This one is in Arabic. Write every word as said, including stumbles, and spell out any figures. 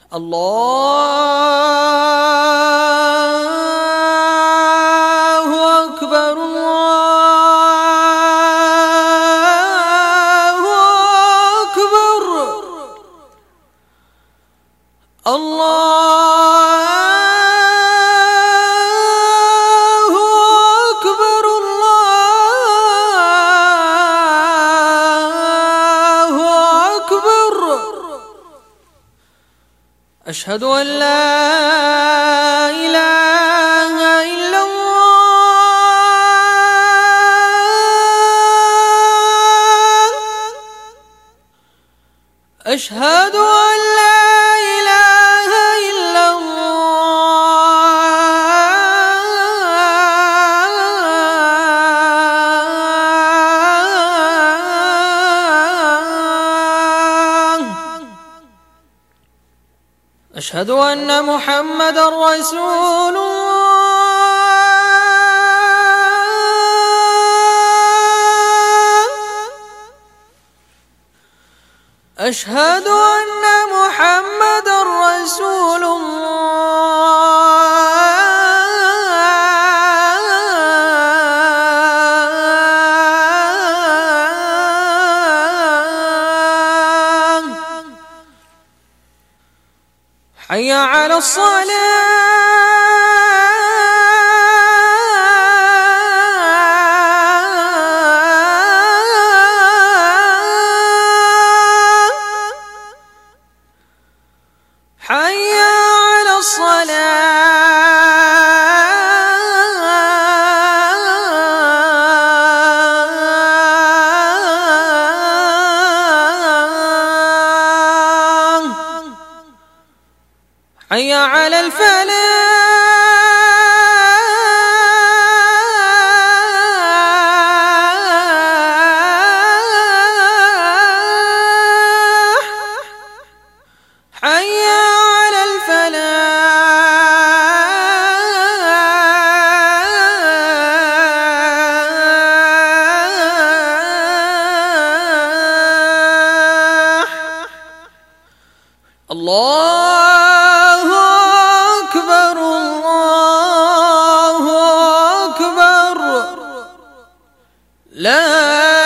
الله أكبر الله أكبر الله أكبر الله أكبر. أشهد أن لا إله إلا الله. أشهد أن لا إله إلا الله. أشهد أن محمدًا رسول الله. أشهد أن محمدًا رسول الله. حي على الصلاة. حي على الصلاة. حي على الفلاح. حي على الفلاح. الله أكبر الله أكبر. لا